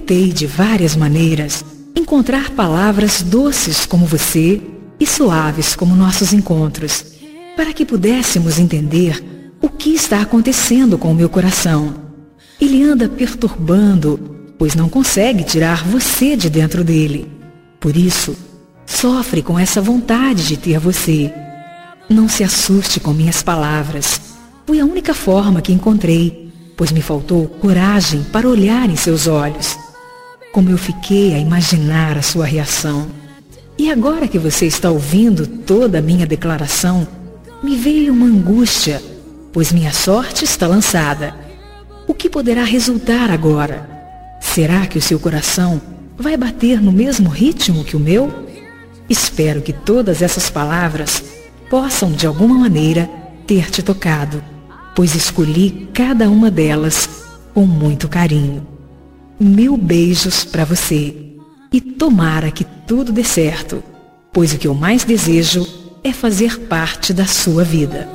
tentei de várias maneiras encontrar palavras doces como você e suaves como nossos encontros, para que pudéssemos entender o que está acontecendo com o meu coração. Ele anda perturbando, pois não consegue tirar você de dentro dele. Por isso, sofre com essa vontade de ter você. Não se assuste com minhas palavras. Foi a única forma que encontrei, pois me faltou coragem para olhar em seus olhos. Como eu fiquei a imaginar a sua reação. E agora que você está ouvindo toda a minha declaração, me veio uma angústia, pois minha sorte está lançada. O que poderá resultar agora? Será que o seu coração vai bater no mesmo ritmo que o meu? Espero que todas essas palavras possam de alguma maneira ter te tocado, pois escolhi cada uma delas com muito carinho. 1000 beijos para você e tomara que tudo dê certo, pois o que eu mais desejo é fazer parte da sua vida.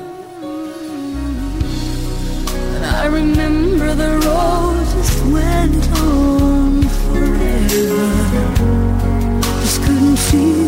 I remember the road just went on forever. Just couldn't feel